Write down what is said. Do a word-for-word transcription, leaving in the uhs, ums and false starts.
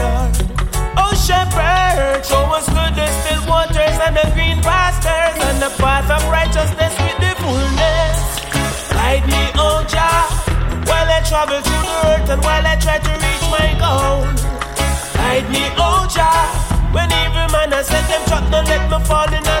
Lord. Oh shepherd, show us good the still waters and the green pastures and the path of righteousness with the fullness. Guide me, oh Jah, while I travel through the earth and while I try to reach my goal. Guide me, oh Jah, when evil man has set them trap, don't let me fall in a